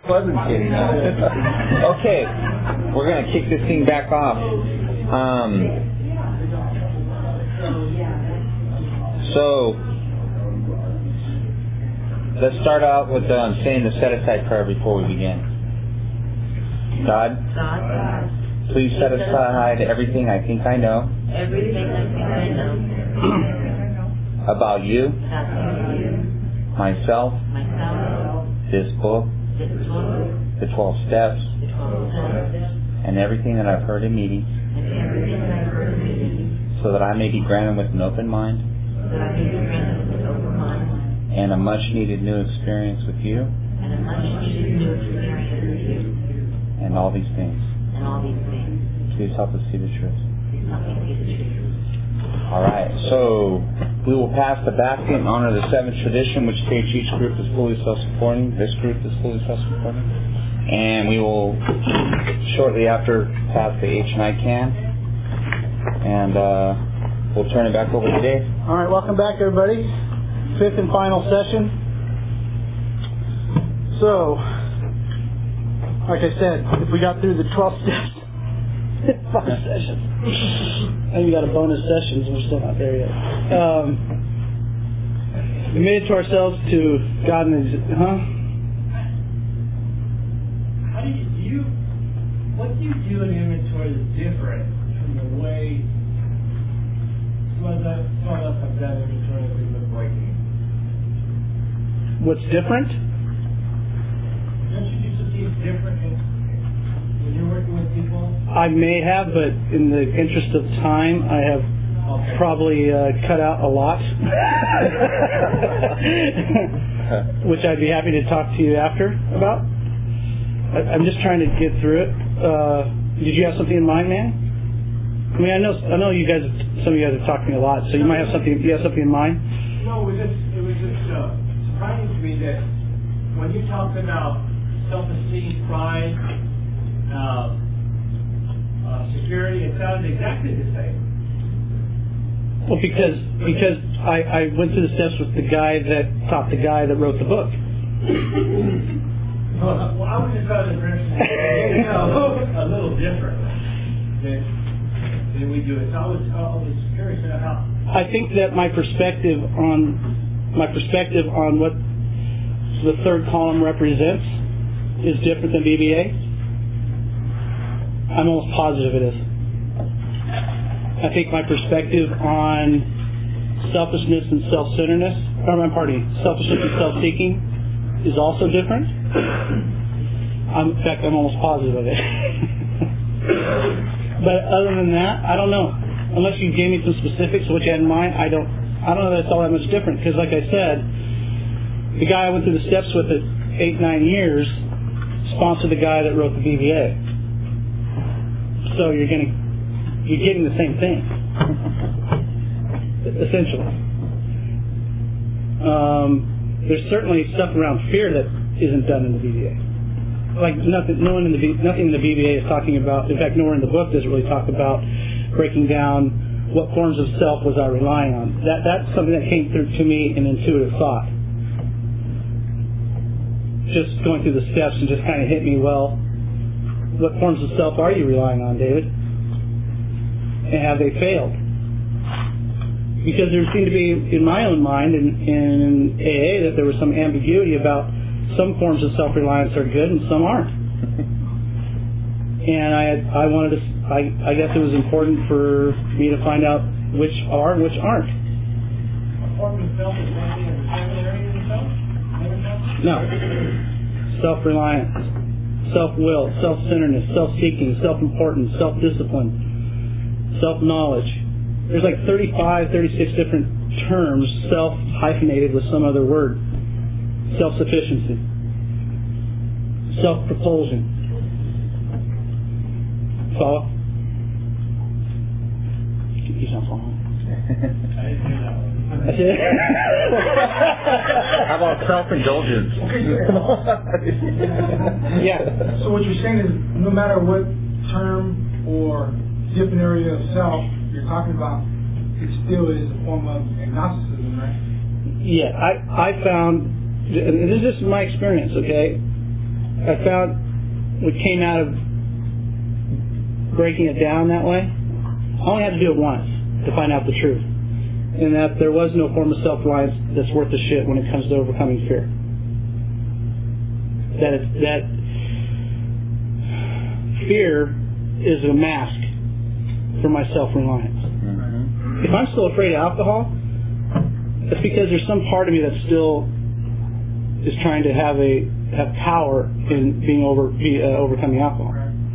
Wasn't kidding. Okay, we're going to kick this thing back off. So, let's start out with saying the set-aside prayer before we begin. God, please set aside everything I think I know about you, myself, this book, the 12 steps, and everything that I've heard in meetings, so that I may be granted with an open mind and a much needed new experience with you and all these things. Please help us see the truth. Alright, so we will pass the basket and honor the seventh tradition, which states each group is fully self-supporting. This group is fully self-supporting. And we will shortly after pass the H and I can. And we'll turn it back over to Dave. Alright, welcome back everybody. Fifth and final session. So, like I said, if we got through the 12 steps, 5 sessions. And we got a bonus sessions, and we're still not there yet. We made it to ourselves to God and what do you do in inventory that's different from the way some of us have done inventory that we've been breaking? What's different? Don't you do some things different when you're working with people? I may have, but in the interest of time, I have probably cut out a lot, which I'd be happy to talk to you after about. I'm just trying to get through it. Did you have something in mind, man? I mean, I know you guys. Some of you guys have talked to me a lot, so you might have something. You have something in mind? No, it was just surprising to me that when you talked about self-esteem, pride, security, it sounded exactly the same. Well, because I went through the steps with the guy that taught the guy that wrote the book. Well, I was just trying to a little different than we do it. So I was curious about how. I think that my perspective on what the third column represents is different than BBA. I'm almost positive it is. I think my perspective on selfishness and self-centeredness, selfishness and self-seeking is also different. In fact, I'm almost positive of it. But other than that, I don't know. Unless you gave me some specifics of what you had in mind, I don't know that it's all that much different. Because like I said, the guy I went through the steps with at 8-9 years sponsored the guy that wrote the BBA. So you're getting the same thing, essentially. There's certainly stuff around fear that isn't done in the BBA. Like nothing in the BBA is talking about. In fact, nowhere in the book does it really talk about breaking down what forms of self was I relying on. That's something that came through to me in intuitive thought. Just going through the steps and just kind of hit me. Well, what forms of self are you relying on, David? And have they failed? Because there seemed to be, in my own mind, in AA, that there was some ambiguity about some forms of self-reliance are good and some aren't. And I wanted to, I guess it was important for me to find out which are and which aren't. A form of self is one thing in the same area of self? No. Self-reliance, self-will, self-centeredness, self-seeking, self-importance, self-discipline, self-knowledge. There's like 35, 36 different terms, self-hyphenated with some other word. Self-sufficiency. Self-propulsion. Follow? He's not following. That's it? How about self-indulgence? Yeah. So what you're saying is no matter what term or different area of self you're talking about, it still is a form of agnosticism, right? Yeah, I found, and this is just my experience, okay? I found what came out of breaking it down that way, I only had to do it once to find out the truth. And that there was no form of self-reliance that's worth the shit when it comes to overcoming fear. That fear is a mask for my self-reliance. If I'm still afraid of alcohol, it's because there's some part of me that still is trying to have power in overcoming alcohol.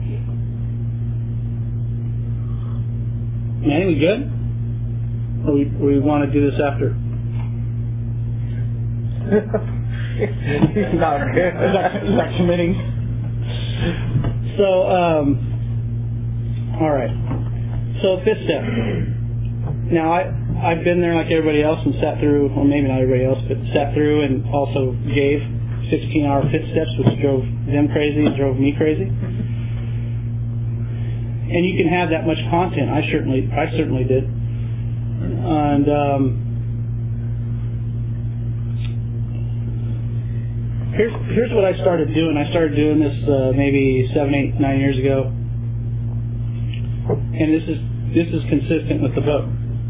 Man, we good? Or we want to do this after? Not good. Not committing. So, all right. So, fifth step. Now, I've been there like everybody else and sat through, well, maybe not everybody else, but sat through and also gave 16-hour fifth steps, which drove them crazy and drove me crazy. And you can have that much content. I certainly did. And here's what I started doing. I started doing this maybe 7, 8, 9 years ago, and this is consistent with the book.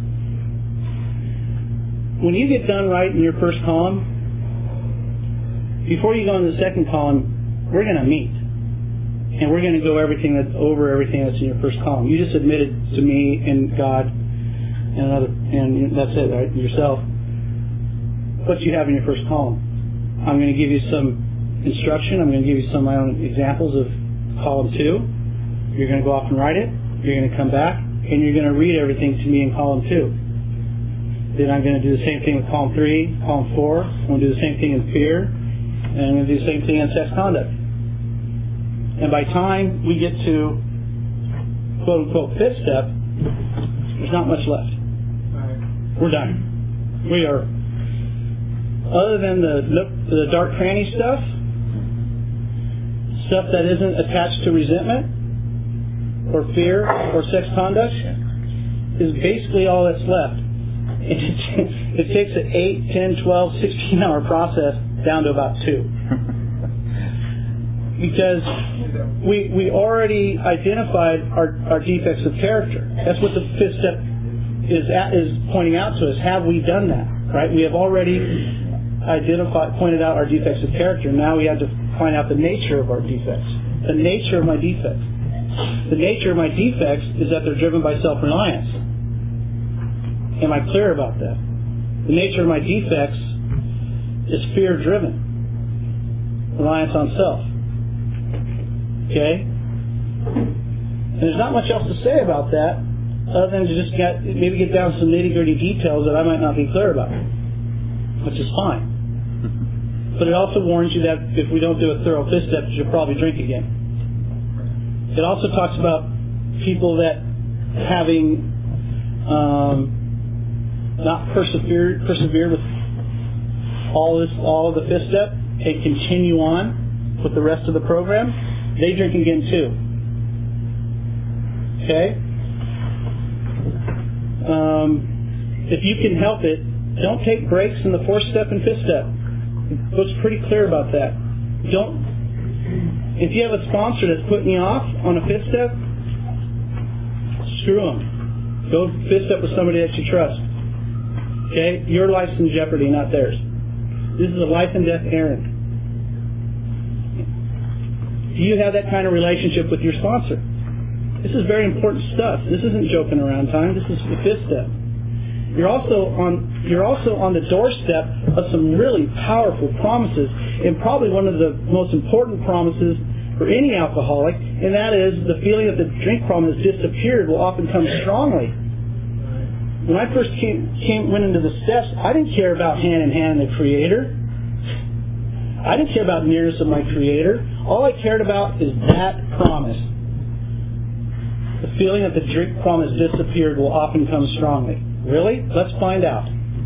When you get done writing your first column, before you go into the second column, we're going to meet. And we're going to go over everything that's in your first column. You just admitted to me and God and that's it, right? Yourself. What you have in your first column. I'm going to give you some instruction. I'm going to give you some of my own examples of column 2. You're going to go off and write it. You're going to come back and you're going to read everything to me in column 2. Then I'm going to do the same thing with column 3, column 4. I'm going to do the same thing in fear, and I'm going to do the same thing in sex conduct. And by the time we get to quote-unquote fifth step, there's not much left. We're done. We are, other than the dark cranny stuff that isn't attached to resentment or fear or sex conduct, is basically all that's left. It takes an 8, 10, 12, 16-hour process down to about 2. Because we already identified our defects of character. That's what the fifth step is pointing out to us. Have we done that? Right? We have already pointed out our defects of character. Now we have to find out the nature of our defects. The nature of my defects. The nature of my defects is that they're driven by self-reliance. Am I clear about that? The nature of my defects is fear-driven. Reliance on self. Okay? And there's not much else to say about that other than to just maybe get down some nitty-gritty details that I might not be clear about, which is fine. But it also warns you that if we don't do a thorough fifth step, you'll probably drink again. It also talks about people that having not persevered with all of the fifth step and continue on with the rest of the program, they drink again too. Okay? If you can help it, don't take breaks in the fourth step and fifth step. The book's pretty clear about that. If you have a sponsor that's putting you off on a fifth step, screw them. Go fifth step with somebody that you trust. Okay? Your life's in jeopardy, not theirs. This is a life and death errand. Do you have that kind of relationship with your sponsor? This is very important stuff. This isn't joking around time. This is the fifth step. You're also on the doorstep of some really powerful promises, and probably one of the most important promises for any alcoholic, and that is the feeling that the drink problem has disappeared will often come strongly. When I first went into the steps, I didn't care about hand in hand in the Creator. I didn't care about nearness of my Creator. All I cared about is that promise. The feeling that the drink problem has disappeared will often come strongly. Really? Let's find out.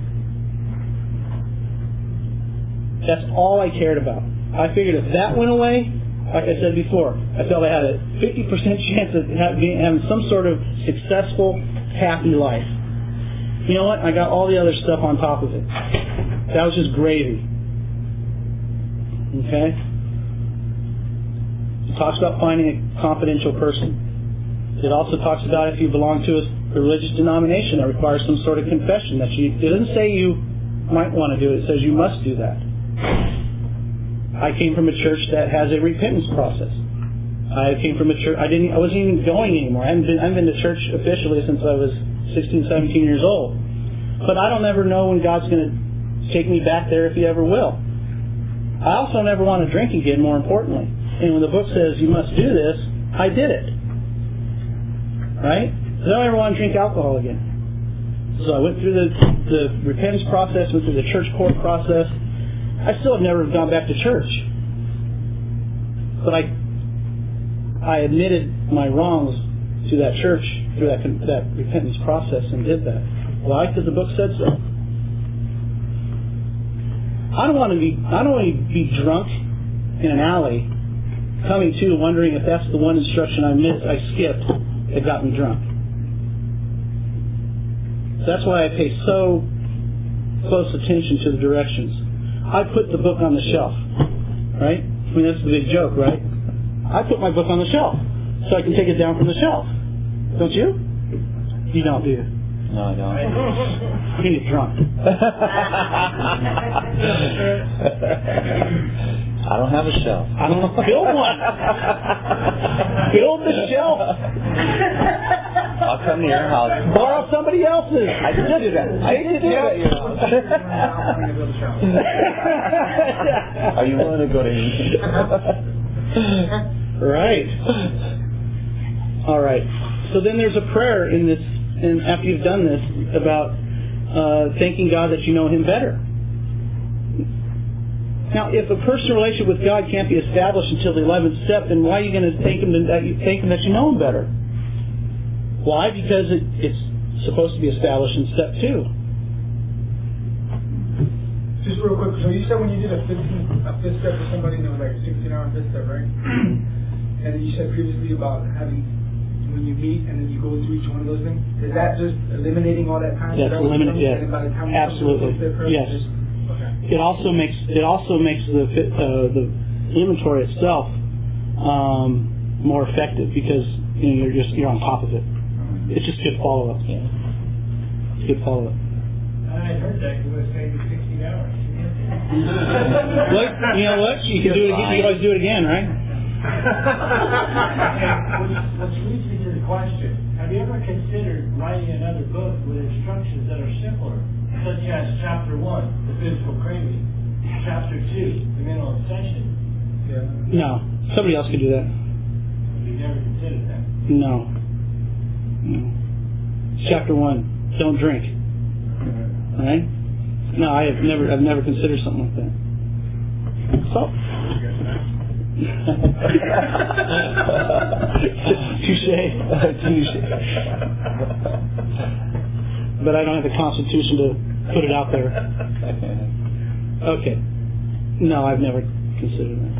That's all I cared about. I figured if that went away, like I said before, I felt I had a 50% chance of having some sort of successful, happy life. You know what? I got all the other stuff on top of it. That was just gravy. Okay? It talks about finding a confidential person. It also talks about if you belong to a religious denomination that requires some sort of confession. It doesn't say you might want to do it. It says you must do that. I came from a church that has a repentance process. I came from a church. I wasn't even going anymore. I haven't been to church officially since I was 16, 17 years old. But I don't ever know when God's going to take me back there, if He ever will. I also never want to drink again, more importantly. And when the book says you must do this, I did it. Right? I don't ever want to drink alcohol again. So I went through the repentance process, went through the church court process. I still have never gone back to church. But I admitted my wrongs to that church through that repentance process and did that. Why? Because the book said so. I don't want to be drunk in an alley, coming to wondering if that's the one instruction I skipped that got me drunk. That's why I pay so close attention to the directions. I put the book on the shelf, right? I mean, that's the big joke, right? I put my book on the shelf so I can take it down from the shelf. Don't you? You don't, do you? No, I don't. You get drunk. I don't have a shelf. I don't build one. Build the shelf. I'll come to your house. Borrow somebody else's. I did do that. I did do that. Are you willing to go to anything? Right. All right. So then there's a prayer in this, and after you've done this, about thanking God that you know Him better. Now, if a personal relationship with God can't be established until the 11th step, then why are you going to thank Him that you know Him better? Why? Because it's supposed to be established in step 2. Just real quick, so you said when you did a fifth step for somebody, and it was like a 16-hour fifth step, right? And then you said previously about having, when you meet and then you go through each one of those things, is that just eliminating all that time? That's eliminating, yeah. Absolutely. Yes. Okay. It also makes the inventory itself more effective because you're on top of it. It's just good follow-up. Yeah. It's good follow-up. I heard that you were saying 16 hours. Look, you know what? You can do it. You can always do it again, right? Which leads me to the question: have you ever considered writing another book with instructions that are simpler, such as Chapter 1, the physical craving, Chapter 2, the mental obsession? No, somebody else could do that. You never considered that? No. Chapter 1, don't drink. All right? No, I've never considered something like that. So. Touche. But I don't have the constitution to put it out there. Okay. No, I've never considered that.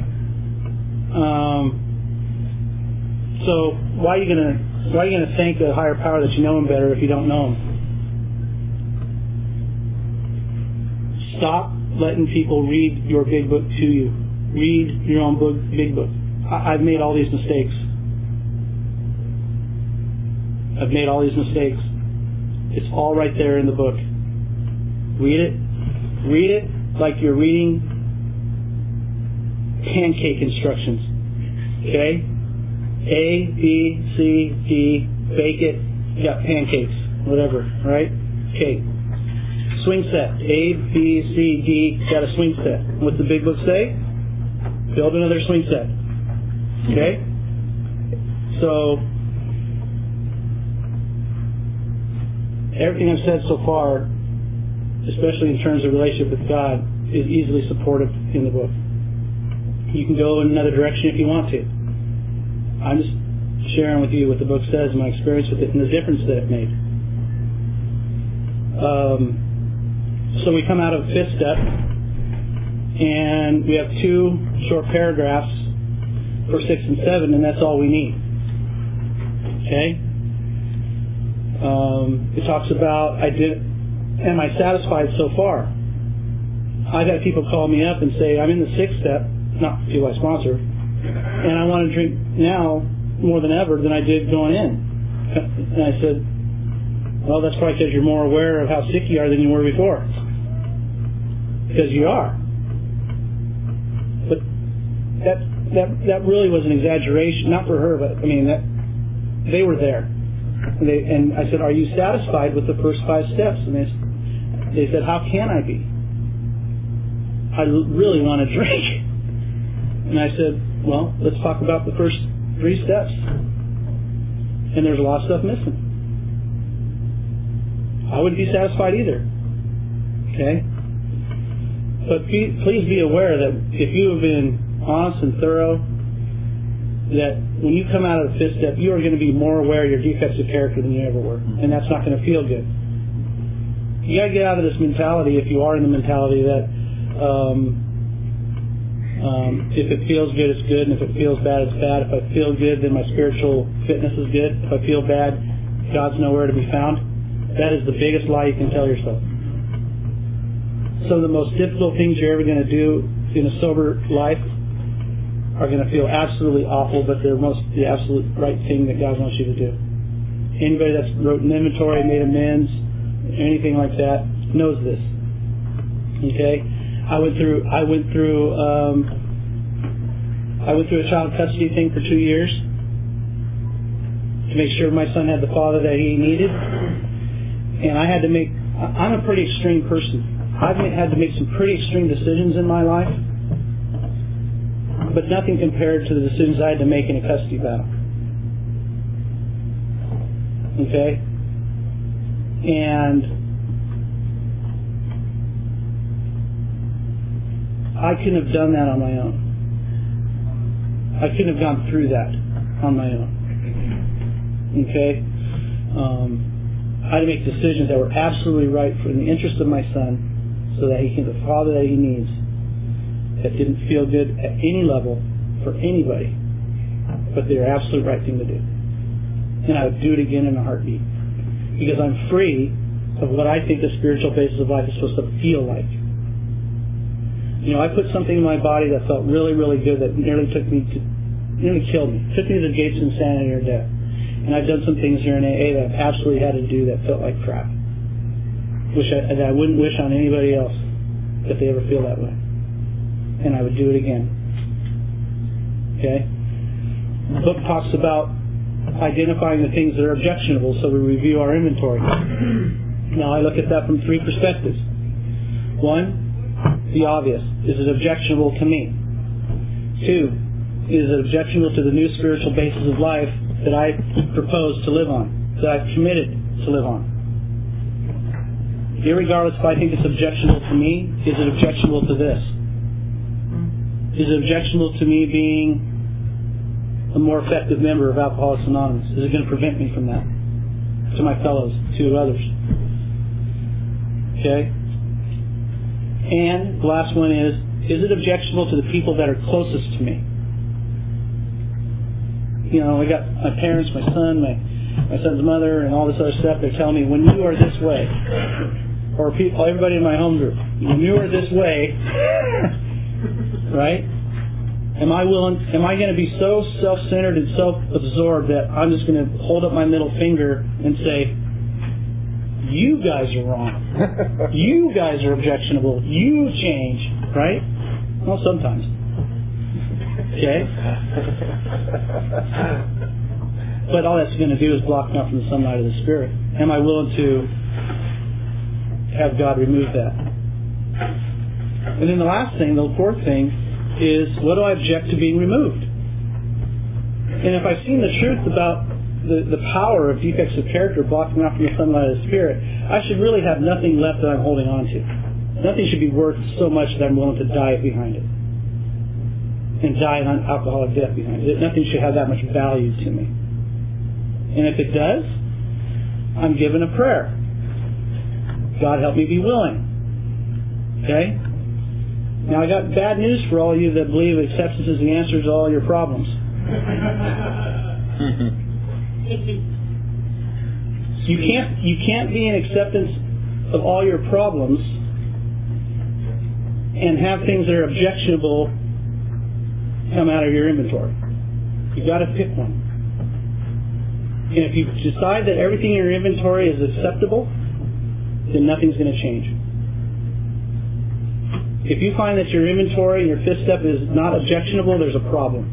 So why are you gonna thank a higher power that you know Him better if you don't know Him? Stop letting people read your big book to you. Read your own book, big book. I've made all these mistakes. It's all right there in the book. Read it. Read it like you're reading pancake instructions. Okay? A, B, C, D, bake it. You got pancakes. Whatever. Right? Okay. Swing set. A, B, C, D. Got a swing set. What's the big book say? Build another swing set. Okay? So, everything I've said so far, especially in terms of relationship with God, is easily supported in the book. You can go in another direction if you want to. I'm just sharing with you what the book says, my experience with it, and the difference that it made. So we come out of fifth step, and we have 2 short paragraphs for 6 and 7, and that's all we need. Okay? It talks about, am I satisfied so far? I've had people call me up and say, I'm in the 6th step, not people I sponsor, and I want want to drink now more than ever than I did going in. And I said, well, that's probably because you're more aware of how sick you are than you were before. Because you are. But that really was an exaggeration, not for her, but I mean, they were there. And I said, are you satisfied with the first 5 steps? And they said, how can I be? I really want to drink. And I said, well, let's talk about the first 3 steps. And there's a lot of stuff missing. I wouldn't be satisfied either. Okay? But please be aware that if you have been honest and thorough, that when you come out of the 5th step, you are going to be more aware of your defects of character than you ever were. And that's not going to feel good. You got to get out of this mentality, if you are in the mentality that if it feels good, it's good, and if it feels bad, it's bad. If I feel good, then my spiritual fitness is good. If I feel bad, God's nowhere to be found. That is the biggest lie you can tell yourself. Some of the most difficult things you're ever going to do in a sober life are going to feel absolutely awful, but they're the absolute right thing that God wants you to do. Anybody that's wrote an inventory, made amends, anything like that, knows this. Okay? I went through a child custody thing for 2 years to make sure my son had the father that he needed. And I'm a pretty extreme person. I've had to make some pretty extreme decisions in my life, but nothing compared to the decisions I had to make in a custody battle. Okay? And I couldn't have done that on my own. I couldn't have gone through that on my own. Okay? I had to make decisions that were absolutely right for the interest of my son, so that he can the father that he needs. That didn't feel good at any level for anybody, but they're the absolute right thing to do. And I would do it again in a heartbeat, because I'm free of what I think the spiritual basis of life is supposed to feel like. You know, I put something in my body that felt really, really good that nearly killed me. Took me to the gates of insanity or death. And I've done some things here in AA that I've absolutely had to do that felt like crap. That I wouldn't wish on anybody else if they ever feel that way. And I would do it again. Okay? The book talks about identifying the things that are objectionable, so we review our inventory. Now I look at that from 3 perspectives. 1, the obvious. Is it objectionable to me? 2, is it objectionable to the new spiritual basis of life that I propose to live on, that I've committed to live on? Irregardless if I think it's objectionable to me, is it objectionable to this? Is it objectionable to me being a more effective member of Alcoholics Anonymous? Is it going to prevent me from that? To my fellows, to others. Okay? And the last one is it objectionable to the people that are closest to me? You know, I got my parents, my son, my son's mother, and all this other stuff. They're telling me, when you are this way, or everybody in my home group, when you are this way, right? Am I going to be so self-centered and self-absorbed that I'm just going to hold up my middle finger and say, you guys are wrong. You guys are objectionable. You change, right? Well, sometimes. Okay? But all that's going to do is block me out from the sunlight of the Spirit. Am I willing to have God remove that? And then the last thing, the 4th thing, is what do I object to being removed? And if I've seen the truth about the power of defects of character blocking out from the sunlight of the Spirit, I should really have nothing left that I'm holding on to. Nothing should be worth so much that I'm willing to die behind it. And die an alcoholic death behind it. Nothing should have that much value to me. And if it does, I'm given a prayer. God help me be willing. Okay? Now I got bad news for all of you that believe acceptance is the answer to all your problems. You can't be in acceptance of all your problems and have things that are objectionable come out of your inventory. You got to pick one. And if you decide that everything in your inventory is acceptable, then nothing's going to change. If you find that your inventory and your fifth step is not objectionable, there's a problem.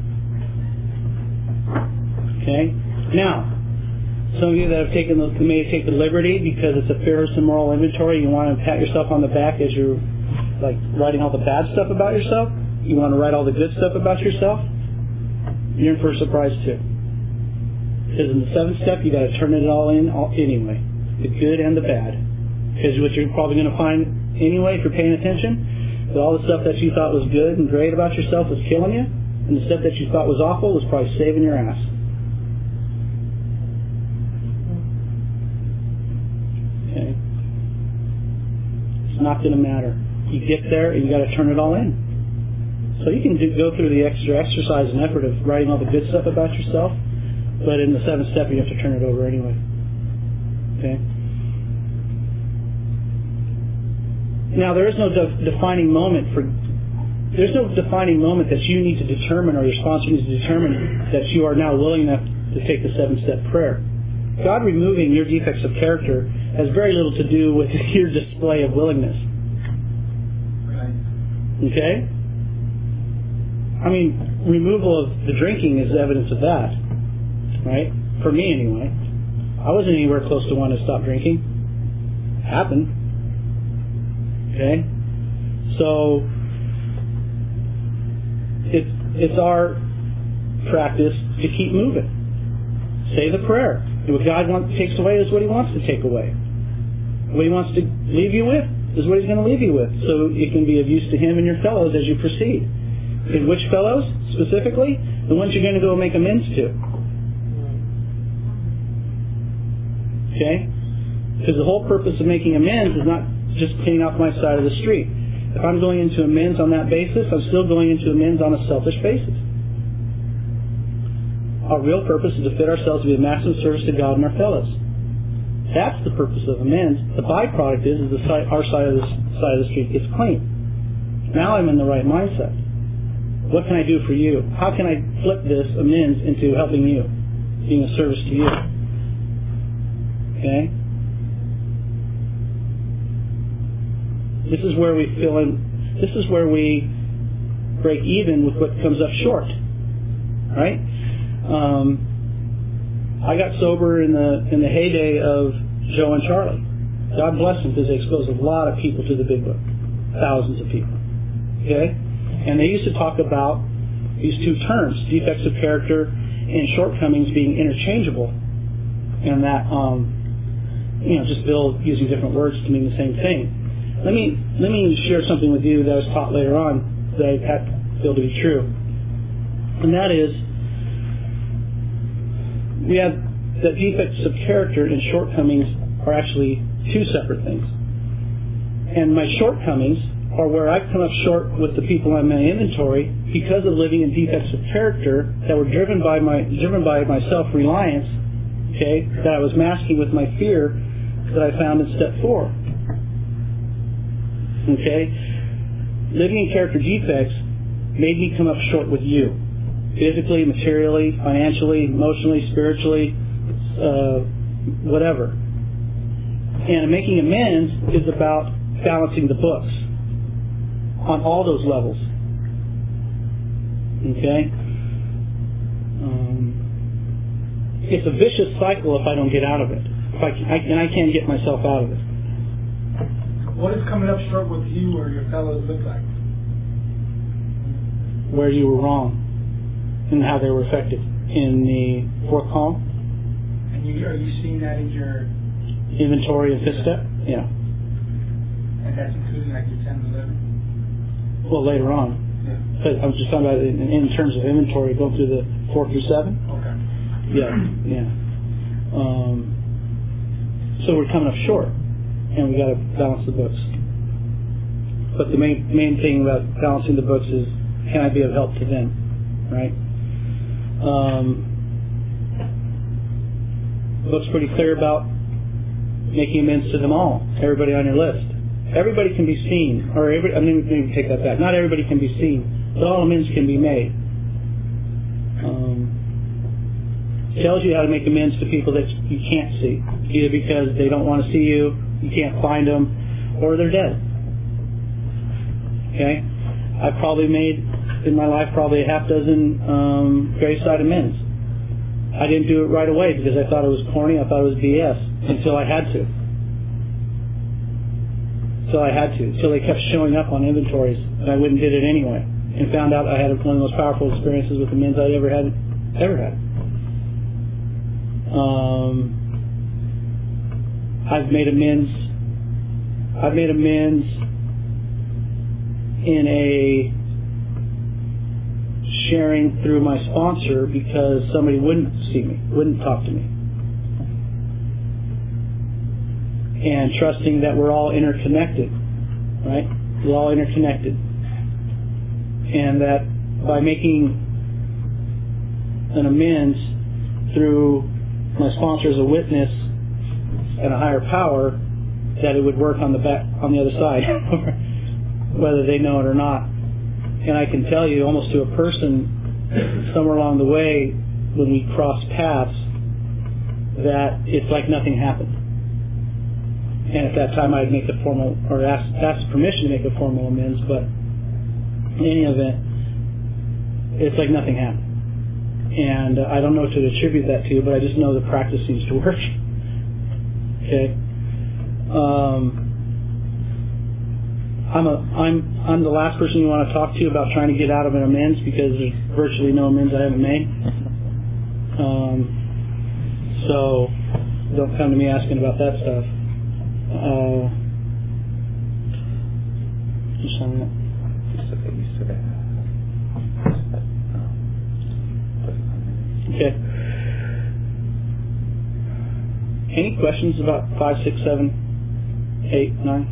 Okay? Now, some of you that may take the liberty because it's a fearless and moral inventory, you want to pat yourself on the back as you're like writing all the bad stuff about yourself. You want to write all the good stuff about yourself. You're in for a surprise too. Because in the seventh step, you got to turn it all in anyway, the good and the bad. Because what you're probably going to find anyway, if you're paying attention, that all the stuff that you thought was good and great about yourself was killing you, and the stuff that you thought was awful was probably saving your ass. Okay? It's not going to matter. You get there and you got to turn it all in. So you can go through the extra exercise and effort of writing all the good stuff about yourself, but in the seventh step you have to turn it over anyway. Okay? Now there is no defining moment there's no defining moment that you need to determine or your sponsor needs to determine that you are now willing enough to take the seven-step prayer. God removing your defects of character has very little to do with your display of willingness. Okay? I mean, removal of the drinking is evidence of that. Right? For me, anyway. I wasn't anywhere close to wanting to stop drinking. It happened. Okay? So, it's our practice to keep moving. Say the prayer. What God takes away is what He wants to take away. What He wants to leave you with is what He's going to leave you with. So it can be of use to Him and your fellows as you proceed. And which fellows, specifically? The ones you're going to go make amends to. Okay? Because the whole purpose of making amends is not just cleaning off my side of the street. If I'm going into amends on that basis, I'm still going into amends on a selfish basis. Our real purpose is to fit ourselves to be a maximum service to God and our fellows. That's the purpose of amends. The byproduct is our side of the street gets clean. Now I'm in the right mindset. What can I do for you? How can I flip this amends into helping you, being a service to you? Okay? This is where we fill in. This is where we break even with what comes up short. Right? I got sober in the heyday of Joe and Charlie. God bless them because they exposed a lot of people to the Big Book. Thousands of people. Okay? And they used to talk about these two terms, defects of character and shortcomings, being interchangeable. And that, just Bill using different words to mean the same thing. Let me share something with you that I was taught later on that I feel to be true. And that is, we have that defects of character and shortcomings are actually two separate things. And my shortcomings are where I've come up short with the people in my inventory because of living in defects of character that were driven by my self-reliance, okay, that I was masking with my fear that I found in step 4. Okay? Living in character defects made me come up short with you. Physically, materially, financially, emotionally, spiritually, whatever. And making amends is about balancing the books on all those levels. Okay? It's a vicious cycle if I don't get out of it. And I can't get myself out of it. What does coming up short with you or your fellows look like? Where you were wrong and how they were affected in the fourth column. And are you seeing that in your inventory and fifth step? Yeah. And that's including like your 10 to 11? Well, later on. Yeah. But I'm just talking about in terms of inventory, going through the 4 through 7. Okay. Yeah. So we're coming up short, and we got to balance the books. But the main thing about balancing the books is, can I be of help to them, right? The book's pretty clear about making amends to them all, everybody on your list. Everybody can be seen, or let me take that back. Not everybody can be seen, but all amends can be made. tells you how to make amends to people that you can't see, either because they don't want to see you, you can't find them, or they're dead. Okay? I've probably made, in my life, probably a half dozen graveside amends. I didn't do it right away because I thought it was corny, I thought it was BS, until I had to. Until they kept showing up on inventories, and I went and did it anyway, and found out I had one of the most powerful experiences with amends I'd ever had. I've made amends in a sharing through my sponsor because somebody wouldn't see me, wouldn't talk to me. And trusting that we're all interconnected, right? We're all interconnected. And that by making an amends through my sponsor as a witness and a higher power, that it would work on the other side, whether they know it or not. And I can tell you, almost to a person, somewhere along the way, when we cross paths, that it's like nothing happened. And at that time, I'd make a formal, or ask permission to make a formal amends, but in any event, it's like nothing happened. And I don't know what to attribute that to, but I just know the practice seems to work. Okay. I'm the last person you want to talk to about trying to get out of an amends because there's virtually no amends I haven't made. So don't come to me asking about that stuff. Okay. Any questions about 5, 6, 7, 8, 9?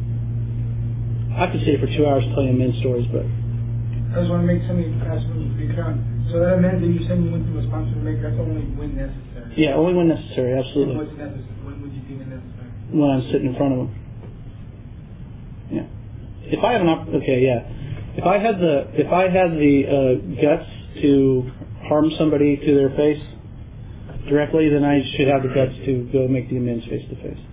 I could sit here for 2 hours telling amends stories, but I just want to make something ask me to be clear on. So that amends that you said you went to a sponsor to make, that's only when necessary. Yeah, only when necessary, absolutely. What's necessary? When would you deem it necessary? When I'm sitting in front of them. Yeah. If I have an If I had the guts to harm somebody to their face directly, then I should have the guts to go make the amends face to face.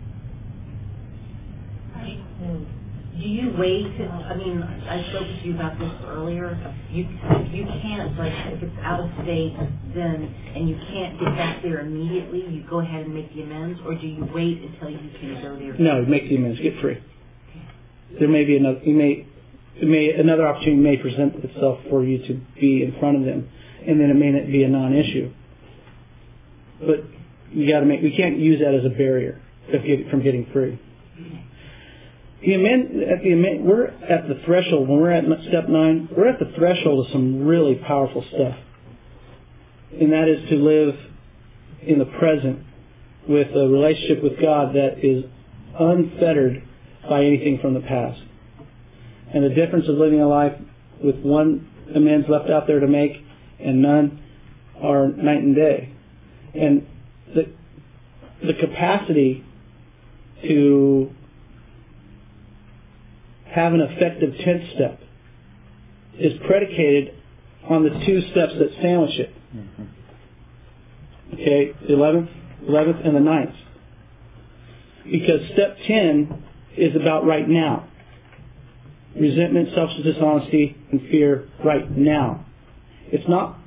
Do you wait? I mean, I spoke to you about this earlier. You can't, like, if it's out of state, then, and you can't get back there immediately, you go ahead and make the amends, or do you wait until you can go there? No, make the amends. Get free. There may be another opportunity may present itself for you to be in front of them, and then it may not be a non-issue. But we can't use that as a barrier from getting free. We're at the threshold. When we're at step 9, we're at the threshold of some really powerful stuff, and that is to live in the present with a relationship with God that is unfettered by anything from the past. And the difference of living a life with one amends left out there to make and none are night and day. And the capacity to have an effective 10th step is predicated on the 2 steps that sandwich it. Okay, the 11th and the 9th. Because step 10 is about right now. Resentment, selfish dishonesty, and fear right now. It's not,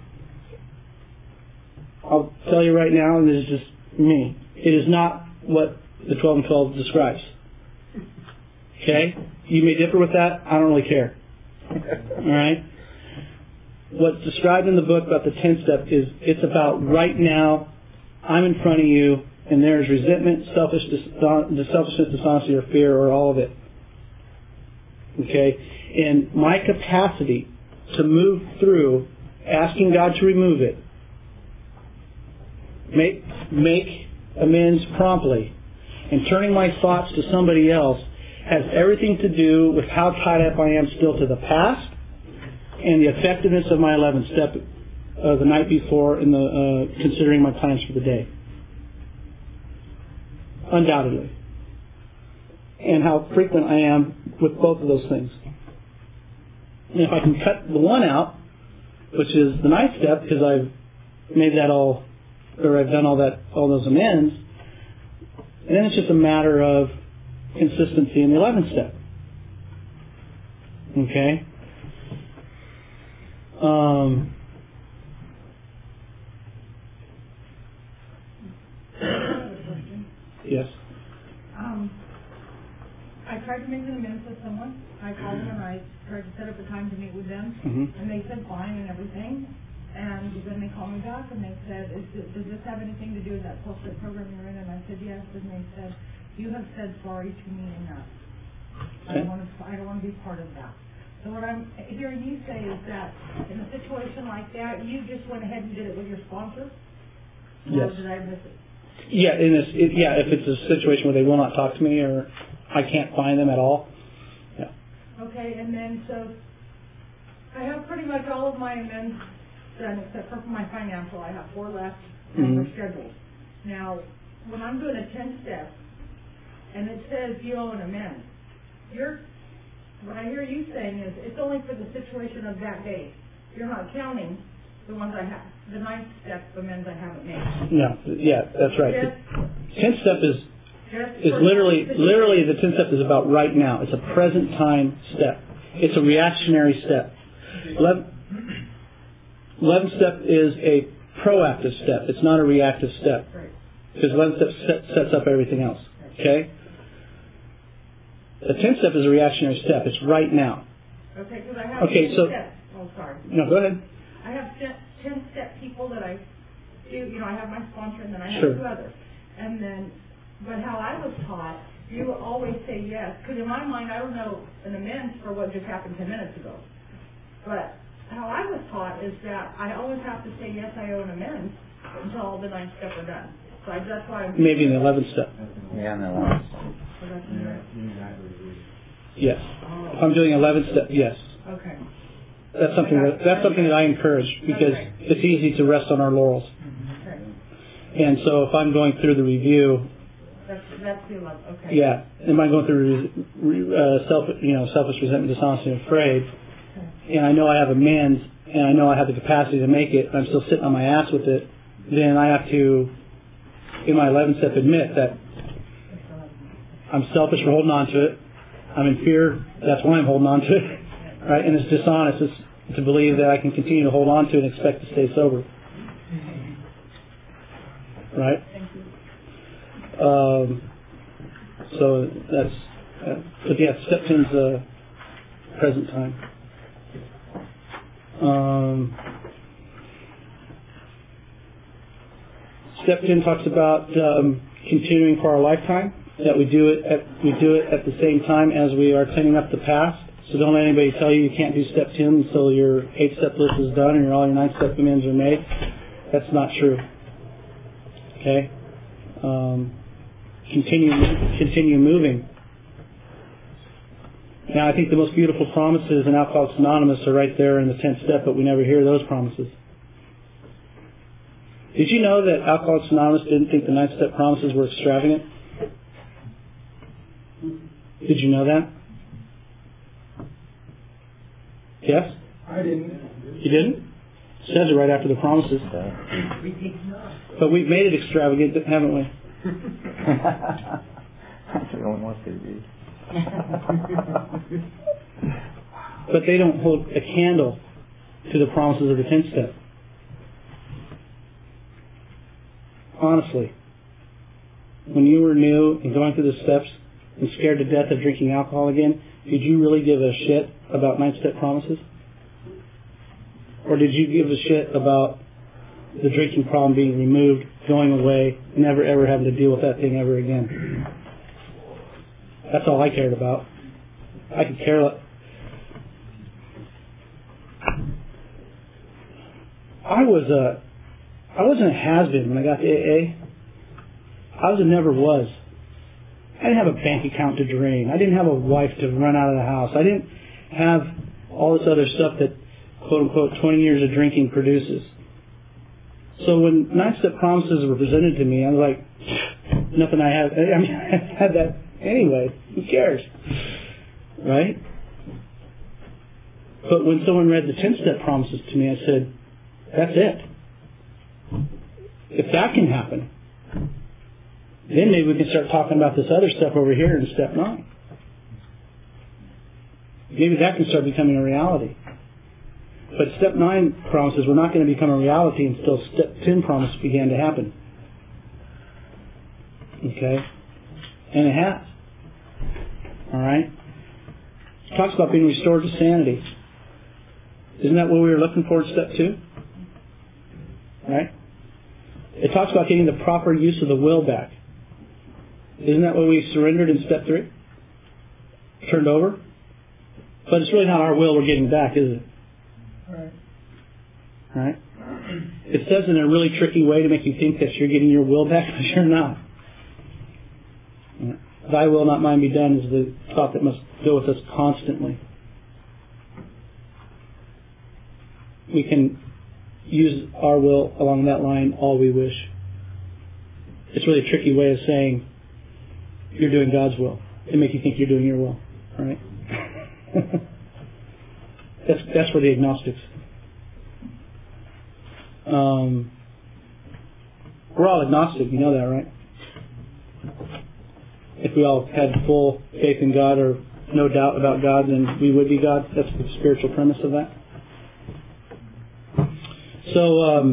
I'll tell you right now, and this is just me, it is not what the 12 and 12 describes. Okay? You may differ with that. I don't really care. All right? What's described in the book about the 10th step is it's about right now, I'm in front of you, and there's resentment, selfishness, dishonesty, or fear, or all of it. Okay? And my capacity to move through asking God to remove it, make amends promptly, and turning my thoughts to somebody else has everything to do with how tied up I am still to the past and the effectiveness of my 11th step the night before in the considering my plans for the day. Undoubtedly. And how frequent I am with both of those things. And if I can cut the one out, which is the 9th step, because I've made that all or I've done all those amends, and then it's just a matter of consistency in the 11th step. Okay? Yes. I tried to make an amends with someone. I called them and I tried to set up a time to meet with them, and they said fine and everything. And then they called me back and they said, does this have anything to do with that 12-step program you're in? And I said yes. And they said, you have said sorry to me enough. I don't want to be part of that. So what I'm hearing you say is that in a situation like that, you just went ahead and did it with your sponsor? Yes. Or did I miss it? Yeah, if it's a situation where they will not talk to me or I can't find them at all. Yeah. Okay, and then so I have pretty much all of my amends done except for my financial. I have 4 left and we're scheduled. Now, when I'm doing a 10-step and it says you owe an amend, what I hear you saying is it's only for the situation of that day. You're not counting the ones I have, the 9th step amends I haven't made. No, yeah, that's right. The 10th step is literally the 10th step is about right now. It's a present time step. It's a reactionary step. 11th step is a proactive step. It's not a reactive step. Right. Because 11th step sets up everything else. Okay? The 10th step is a reactionary step. It's right now. Okay, because I have 10 steps. Oh, sorry. No, go ahead. I have 10-step people that I do, I have my sponsor and then I have Sure. 2 others. And then, but how I was taught, you will always say yes. Because in my mind, I don't know an amends for what just happened 10 minutes ago. But how I was taught is that I always have to say yes, I owe an amends until all the 9 steps are done. So that's why I'm... Maybe in the 11th step. Yeah, in the 11th step. Yes. If I'm doing 11th step, yes. Okay. That's something that I encourage because it's easy to rest on our laurels. Okay. And so if I'm going through the review, That's the 11th. Okay. yeah, am I going through selfish resentment, dishonesty, and afraid, and I know I have amends, and I know I have the capacity to make it, and I'm still sitting on my ass with it, then I have to, in my 11th step, admit that I'm selfish for holding on to it. I'm in fear. That's why I'm holding on to it. Right? And it's dishonest to believe that I can continue to hold on to it and expect to stay sober. Right? So that's, but yeah, step 10's present time. Step 10 talks about continuing for our lifetime. That we do it at the same time as we are cleaning up the past. So don't let anybody tell you can't do step 10 until your 8-step list is done and all your 9-step amends are made. That's not true. Okay? Continue moving. Now, I think the most beautiful promises in Alcoholics Anonymous are right there in the 10th step, but we never hear those promises. Did you know that Alcoholics Anonymous didn't think the 9th-step promises were extravagant? Did you know that? Yes? I didn't. You didn't? It says it right after the promises. But we've made it extravagant, haven't we? Everyone wants to be. But they don't hold a candle to the promises of the 10th step. Honestly. When you were new and going through the steps and scared to death of drinking alcohol again, did you really give a shit about 9th-step promises? Or did you give a shit about the drinking problem being removed, going away, never ever having to deal with that thing ever again? That's all I cared about. I could care less. I wasn't a has-been when I got to AA. I was a never was. I didn't have a bank account to drain. I didn't have a wife to run out of the house. I didn't have all this other stuff that, quote-unquote, 20 years of drinking produces. So when 9th-step promises were presented to me, I was like, nothing I have. I mean, I had that anyway. Who cares? Right? But when someone read the 10th-step promises to me, I said, that's it. If that can happen, then maybe we can start talking about this other stuff over here in step 9. Maybe that can start becoming a reality. But step 9 promises were not going to become a reality until step 10 promise began to happen. Okay? And it has. Alright? It talks about being restored to sanity. Isn't that what we were looking for in step 2? Right? It talks about getting the proper use of the will back. Isn't that what we surrendered in step 3? Turned over? But it's really not our will we're getting back, is it? Right. Right? It says in a really tricky way to make you think that you're getting your will back, but you're not. Thy will, not mine, be done is the thought that must go with us constantly. We can use our will along that line all we wish. It's really a tricky way of saying you're doing God's will. It makes you think you're doing your will. Right? That's for the agnostics. We're all agnostic, you know that, right? If we all had full faith in God or no doubt about God, then we would be God. That's the spiritual premise of that. So,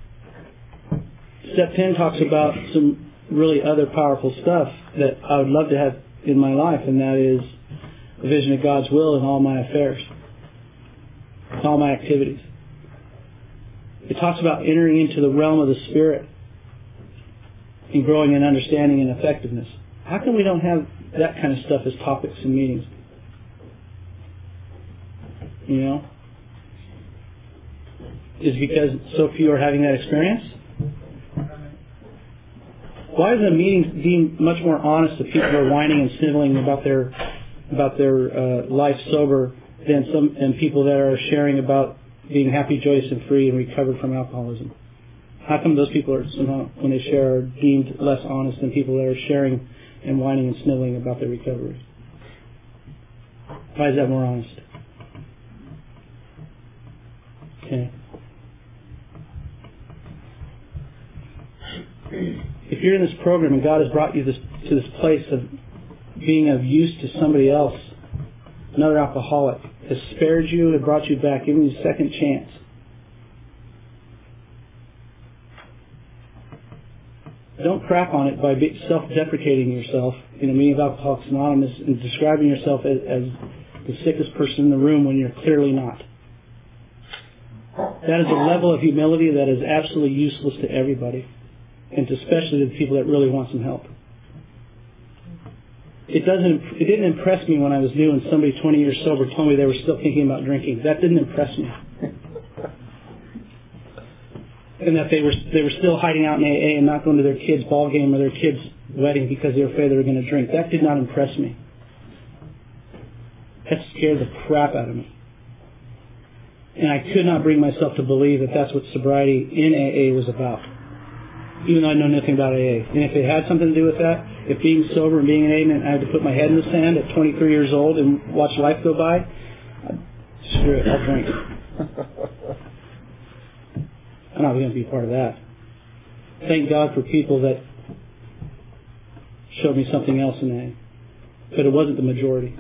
step 10 talks about some really other powerful stuff that I would love to have in my life, and that is a vision of God's will in all my affairs, in all my activities. It talks about entering into the realm of the Spirit and growing in understanding and effectiveness. How come we don't have that kind of stuff as topics in meetings? You know? Is it because so few are having that experience? Why is a meeting deemed much more honest if people are whining and sniveling about their life sober than people that are sharing about being happy, joyous, and free and recovered from alcoholism? How come those people are somehow, when they share, are deemed less honest than people that are sharing and whining and sniveling about their recovery? Why is that more honest? Okay. If you're in this program and God has brought you to this place of being of use to somebody else, another alcoholic, has spared you and brought you back, giving you a second chance, don't crap on it by self-deprecating yourself in a meeting of Alcoholics Anonymous and describing yourself as the sickest person in the room when you're clearly not. That is a level of humility that is absolutely useless to everybody, and especially to the people that really want some help. It didn't impress me when I was new and somebody 20 years sober told me they were still thinking about drinking. That didn't impress me. And that they were still hiding out in AA and not going to their kids' ball game or their kids' wedding because they were afraid they were going to drink. That did not impress me. That scared the crap out of me. And I could not bring myself to believe that that's what sobriety in AA was about, even though I know nothing about AA. And if it had something to do with that, if being sober and being an AA meant I had to put my head in the sand at 23 years old and watch life go by, screw it, I'll drink. I'm not going to be part of that. Thank God for people that showed me something else in AA. But it wasn't the majority.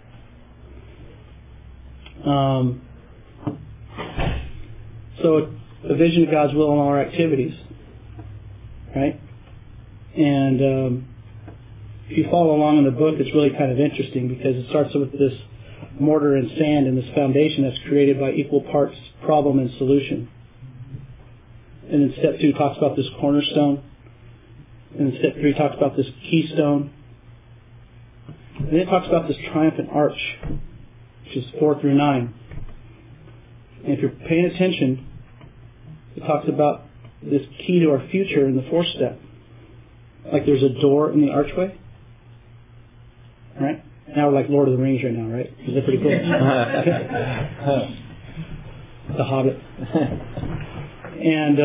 So a vision of God's will in all our activities. Right? And if you follow along in the book, it's really kind of interesting because it starts with this mortar and sand and this foundation that's created by equal parts problem and solution. And then step 2 talks about this cornerstone. And then step 3 talks about this keystone. And then it talks about this triumphant arch, which is 4 through 9. And if you're paying attention, it talks about this key to our future in the 4th step. Like there's a door in the archway. Right? Now we're like Lord of the Rings right now, right? Is that pretty cool? The Hobbit. And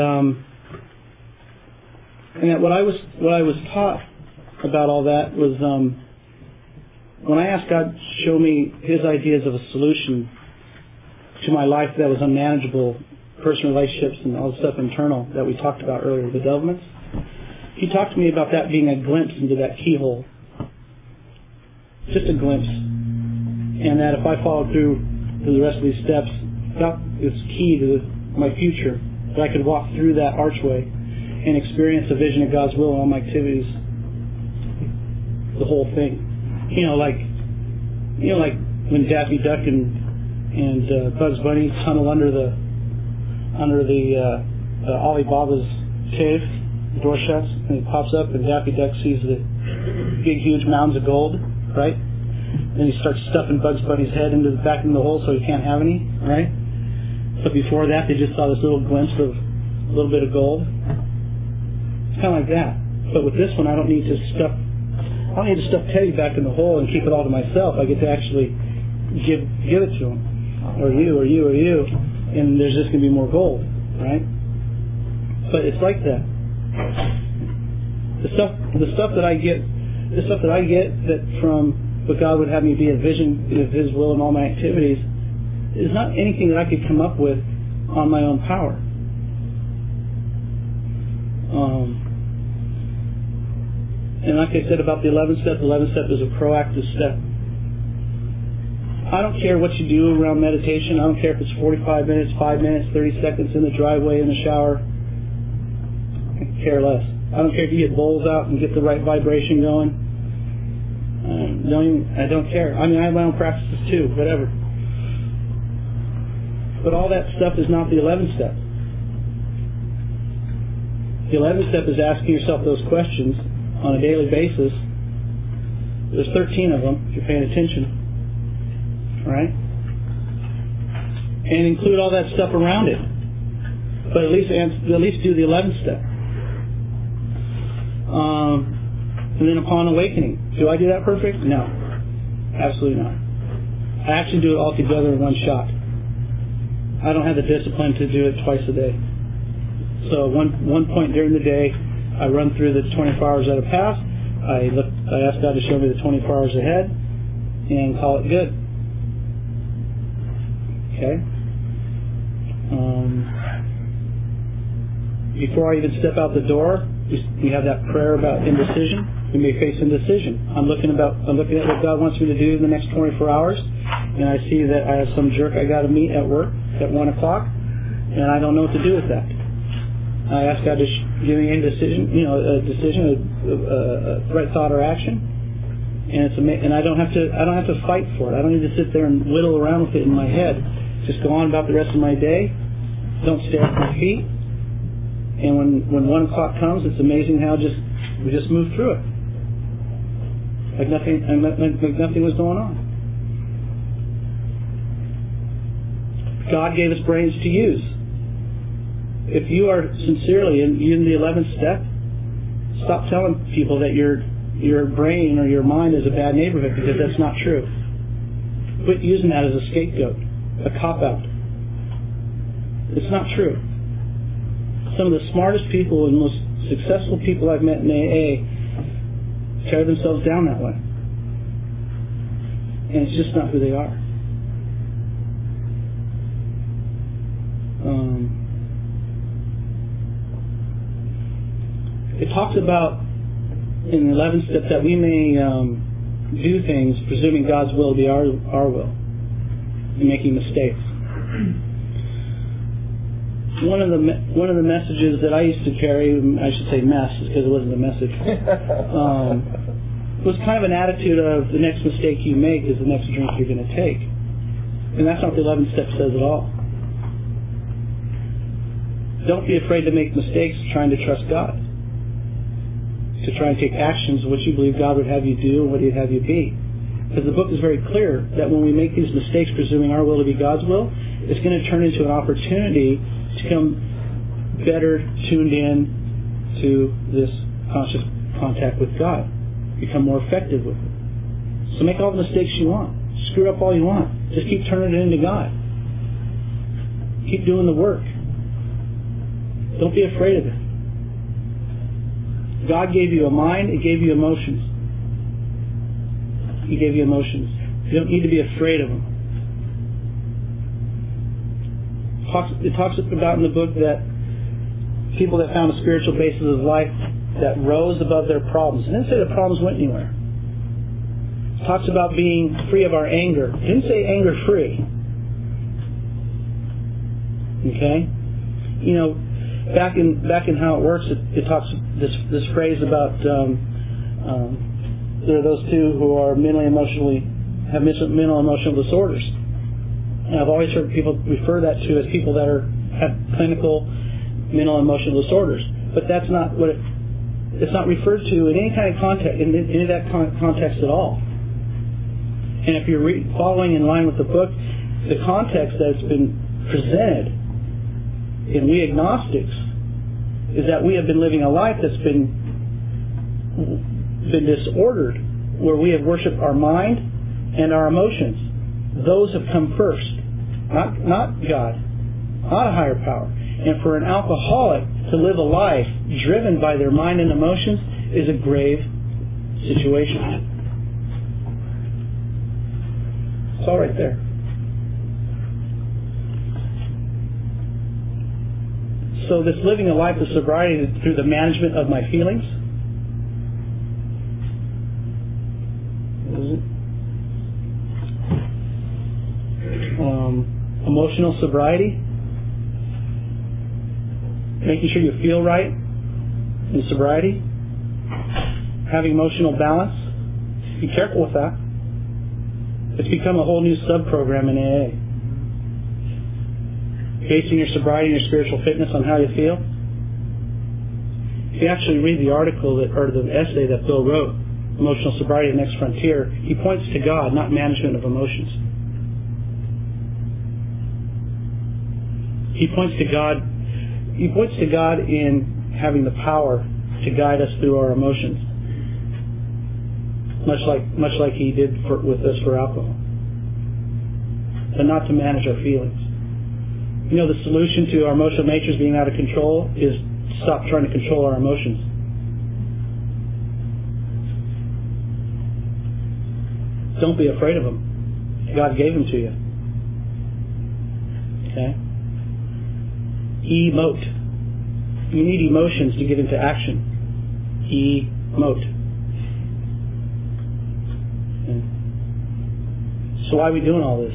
that what I was taught about all that was when I asked God to show me His ideas of a solution to my life that was unmanageable personal relationships and all the stuff internal that we talked about earlier, the developments. He talked to me about that being a glimpse into that keyhole. Just a glimpse. And that if I followed through the rest of these steps, that is key to my future. That I could walk through that archway and experience a vision of God's will in all my activities. The whole thing. Like when Daffy Duck and Bugs Bunny tunnel under the Alibaba's cave. The door shuts and he pops up and Daffy Duck sees the big huge mounds of gold, right? Then he starts stuffing Bugs Bunny's head back in the hole so he can't have any, right? But before that they just saw this little glimpse of a little bit of gold. It's kind of like that. But with this one I don't need to stuff Teddy back in the hole and keep it all to myself. I get to actually give it to him. Or you, and there's just going to be more gold, right? But it's like that. The stuff that I get that from what God would have me be, a vision of His will in all my activities, is not anything that I could come up with on my own power. And like I said about the 11th step is a proactive step. I don't care what you do around meditation. I don't care if it's 45 minutes, 5 minutes, 30 seconds in the driveway, in the shower. I care less. I don't care if you get bowls out and get the right vibration going. I don't care. I mean, I have my own practices too, whatever. But all that stuff is not the 11th step. The 11th step is asking yourself those questions on a daily basis. There's 13 of them, if you're paying attention. Right? And include all that stuff around it. But at least do the 11th step. And then upon awakening. Do I do that perfect? No. Absolutely not. I actually do it all together in one shot. I don't have the discipline to do it twice a day. So one point during the day, I run through the 24 hours that have passed. I ask God to show me the 24 hours ahead and call it good. Okay. Before I even step out the door, we have that prayer about indecision. We may face indecision. I'm looking at what God wants me to do in the next 24 hours, and I see that I have some jerk I got to meet at work at 1 o'clock, and I don't know what to do with that. I ask God to give me a decision, a right thought or action, and I don't have to fight for it. I don't need to sit there and whittle around with it in my head. Just go on about the rest of my day. Don't stare at my feet. And when 1 o'clock comes, it's amazing how we just move through it, like nothing was going on. God gave us brains to use. If you are sincerely in the 11th step, stop telling people that your brain or your mind is a bad neighborhood, because that's not true. Quit using that as a scapegoat, a cop-out. It's not true. Some of the smartest people and most successful people I've met in AA tear themselves down that way. And it's just not who they are. It talks about in the 11th step that we may do things presuming God's will to be our will and making mistakes. One of the messages that I used to carry, I should say mess because it wasn't a message, was kind of an attitude of the next mistake you make is the next drink you're going to take. And that's not what the 11th step says at all. Don't be afraid to make mistakes trying to trust God, to try and take actions of what you believe God would have you do and what He'd have you be. Because the book is very clear that when we make these mistakes presuming our will to be God's will, it's going to turn into an opportunity to become better tuned in to this conscious contact with God. Become more effective with it. So make all the mistakes you want. Screw up all you want. Just keep turning it into God. Keep doing the work. Don't be afraid of it. God gave you a mind, He gave you emotions. He gave you emotions. You don't need to be afraid of them. it talks about in the book that people that found a spiritual basis of life that rose above their problems. It didn't say the problems went anywhere. It talks about being free of our anger. It didn't say anger free. Okay? You know, back in how it works, it talks this phrase about there are those two who are have mental emotional disorders. And I've always heard people refer that to as people that have clinical mental and emotional disorders, but that's not what it's not referred to in any kind of context, in any of that context at all. And if you're following in line with the book, the context that's been presented in We Agnostics is that we have been living a life that's been disordered, where we have worshipped our mind and our emotions. Those have come first, not God, not a higher power. And for an alcoholic to live a life driven by their mind and emotions is a grave situation. It's all right there. So this living a life of sobriety is through the management of my feelings. Emotional sobriety, making sure you feel right in sobriety, having emotional balance. Be careful with that. It's become a whole new sub-program in AA. Basing your sobriety and your spiritual fitness on how you feel. If you actually read the article or the essay that Bill wrote, Emotional Sobriety: The Next Frontier, he points to God, not management of emotions. He points to God in having the power to guide us through our emotions, much like he did with us for alcohol, but not to manage our feelings. You know, the solution to our emotional natures being out of control is stop trying to control our emotions. Don't be afraid of them. God gave them to you. Okay? Emote. You need emotions to get into action. Emote. Okay. So why are we doing all this?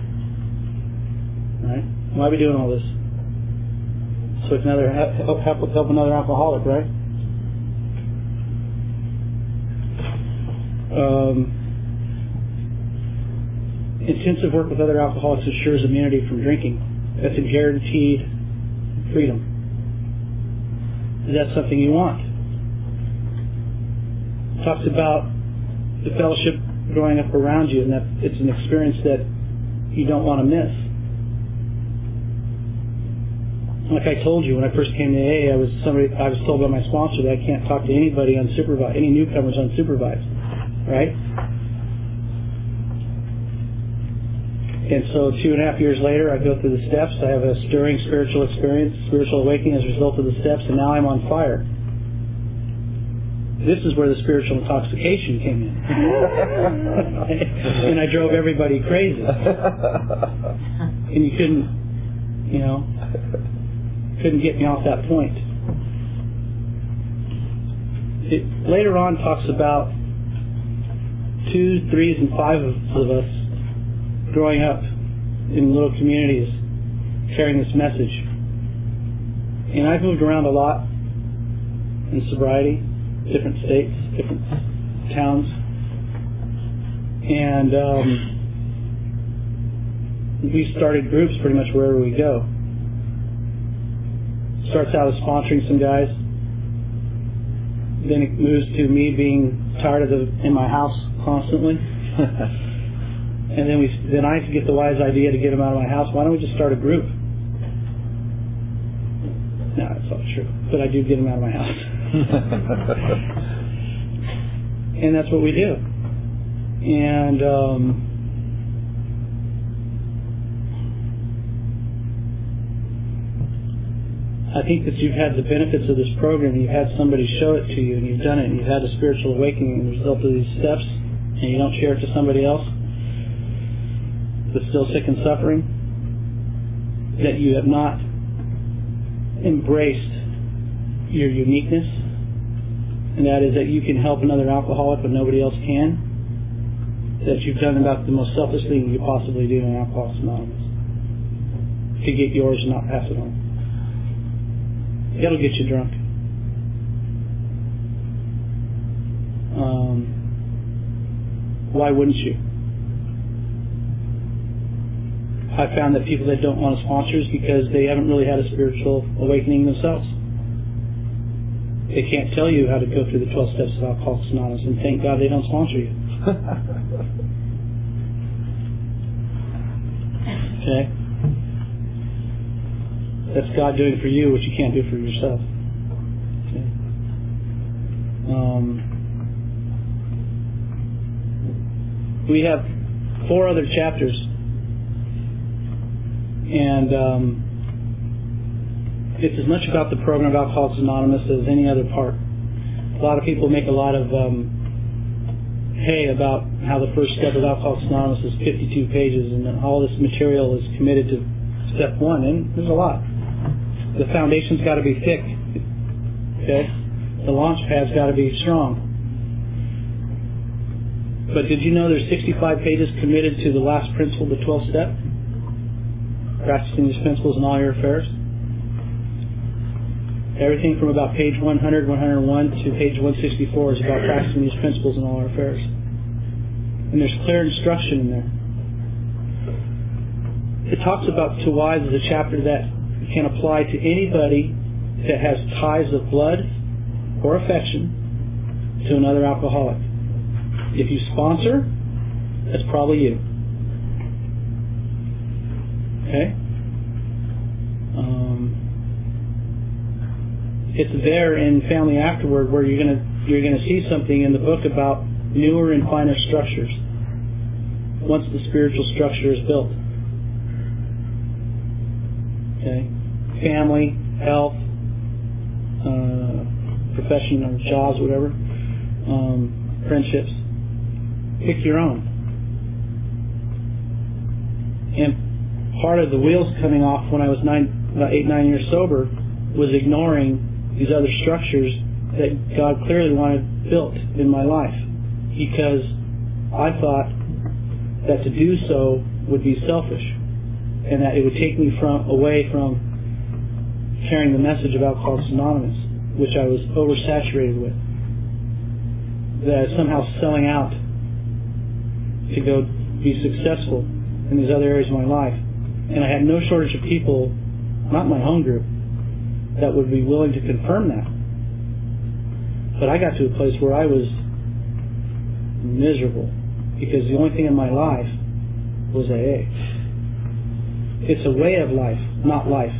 Right? Why are we doing all this? So it's help another alcoholic, right? Intensive work with other alcoholics ensures immunity from drinking. That's a guaranteed freedom. Is that something you want? It talks about the fellowship growing up around you, and that it's an experience that you don't want to miss. Like I told you, when I first came to AA, I was told by my sponsor that I can't talk to anybody unsupervised, any newcomers unsupervised, right? And so 2.5 years later, I go through the steps. I have a stirring spiritual experience, spiritual awakening as a result of the steps, and now I'm on fire. This is where the spiritual intoxication came in. And I drove everybody crazy. And you couldn't get me off that point. It later on talks about 2, 3s, and 5 of us growing up in little communities carrying this message. And I've moved around a lot in sobriety, different states, different towns. And we started groups pretty much wherever we go. Starts out as sponsoring some guys. Then it moves to me being tired of in my house constantly. And then I get the wise idea to get them out of my house. Why don't we just start a group? No, that's not true. But I do get them out of my house. And that's what we do. And I think that you've had the benefits of this program. You've had somebody show it to you, and you've done it, and you've had a spiritual awakening as a result of these steps, and you don't share it to somebody else that's still sick and suffering. that you have not embraced your uniqueness, and that is that you can help another alcoholic when nobody else can, that you've done about the most selfish thing you possibly do in Alcoholics Anonymous, to get yours and not pass it on. That'll get you drunk. Why wouldn't you? I found that people that don't want to sponsor is because they haven't really had a spiritual awakening themselves. They can't tell you how to go through the 12 steps of Alcoholics Anonymous, and thank God they don't sponsor you. Okay? That's God doing for you what you can't do for yourself. Okay? We have 4 other chapters, and it's as much about the program of Alcoholics Anonymous as any other part. A lot of people make a lot of hay about how the first step of Alcoholics Anonymous is 52 pages, and all this material is committed to step 1, and there's a lot. The foundation's got to be thick. Okay? The launch pad's got to be strong. But did you know there's 65 pages committed to the last principle, the 12th step? Practicing these principles in all your affairs. Everything from about page 100, 101 to page 164 is about practicing these principles in all our affairs. And there's clear instruction in there. It talks about to wives as a chapter that can apply to anybody that has ties of blood or affection to another alcoholic. If you sponsor, that's probably you. Okay? It's there in Family Afterward where you're gonna see something in the book about newer and finer structures once the spiritual structure is built. Okay? Family, health, profession or jobs, whatever, friendships. Pick your own. And part of the wheels coming off when I was 8-9 years sober was ignoring these other structures that God clearly wanted built in my life, because I thought that to do so would be selfish, and that it would take me away from carrying the message of Alcoholics Anonymous, which I was oversaturated with. That somehow selling out to go be successful in these other areas of my life. And I had no shortage of people, not my home group, that would be willing to confirm that. But I got to a place where I was miserable because the only thing in my life was AA. It's a way of life, not life.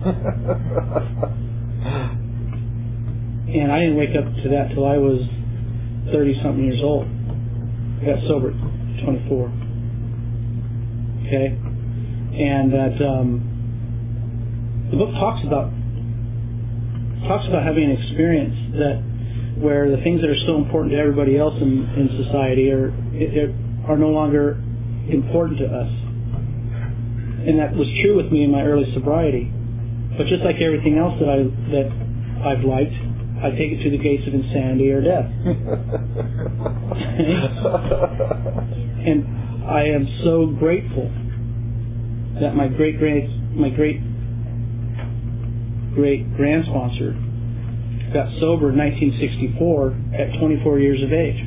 And I didn't wake up to that till I was 30-something years old. I got sober at 24. Okay? And that the book talks about having an experience where the things that are so important to everybody else in society are no longer important to us. And that was true with me in my early sobriety. But just like everything else that I've liked, I take it to the gates of insanity or death. And I am so grateful that my great grand sponsor got sober in 1964 at 24 years of age.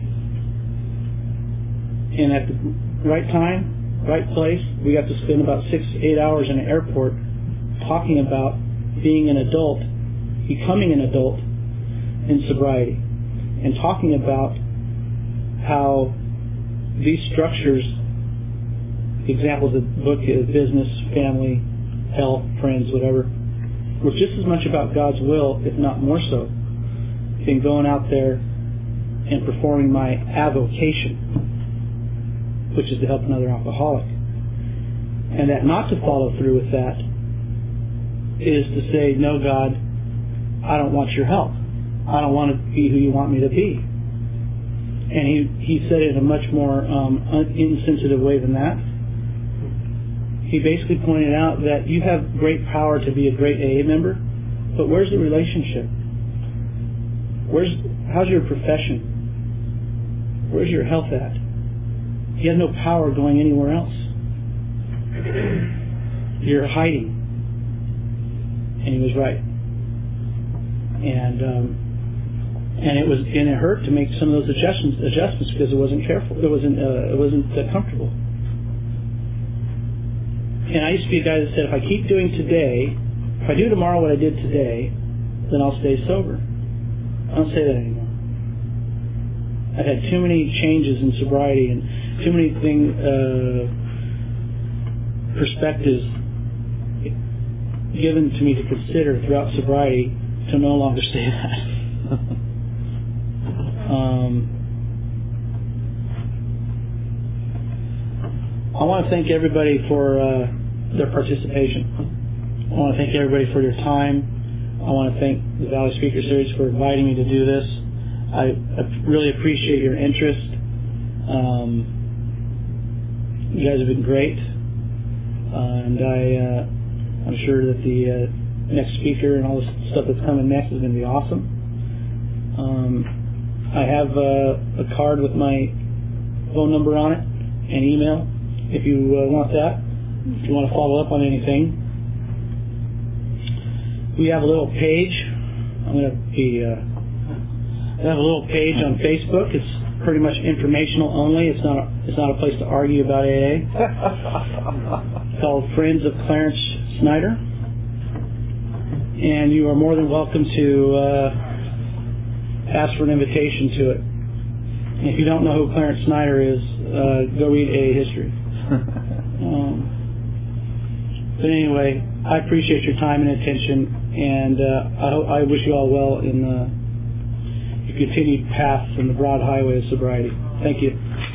And at the right time, right place, we got to spend about 6 to 8 hours in an airport talking about being an adult, becoming an adult in sobriety, and talking about how these structures, examples of the book is business, family, health, friends, whatever, were just as much about God's will, if not more so, than going out there and performing my avocation, which is to help another alcoholic. And that not to follow through with that is to say, no, God, I don't want your help. I don't want to be who you want me to be. And he said it in a much more insensitive way than that. he basically pointed out that you have great power to be a great AA member, but where's the relationship? How's your profession? Where's your health at? You have no power going anywhere else. You're hiding. And he was right. And it hurt to make some of those adjustments because it wasn't careful. It wasn't comfortable. And I used to be a guy that said, if I keep doing today, if I do tomorrow what I did today, then I'll stay sober. I don't say that anymore. I've had too many changes in sobriety and too many perspectives given to me to consider throughout sobriety to no longer say that. I want to thank everybody for their participation. I want to thank everybody for your time. I want to thank the Valley Speaker Series for inviting me to do this. I really appreciate your interest. You guys have been great. And I'm sure that the next speaker and all the stuff that's coming next is going to be awesome. I have a card with my phone number on it and email if you want that. If you want to follow up on anything. We have a little page. I'm going to be... I have a little page on Facebook. It's pretty much informational only. It's not a place to argue about AA. It's called Friends of Clarence Snyder. And you are more than welcome to ask for an invitation to it. And if you don't know who Clarence Snyder is, go read AA history. But anyway, I appreciate your time and attention, and I wish you all well in your continued path in the broad highway of sobriety. Thank you.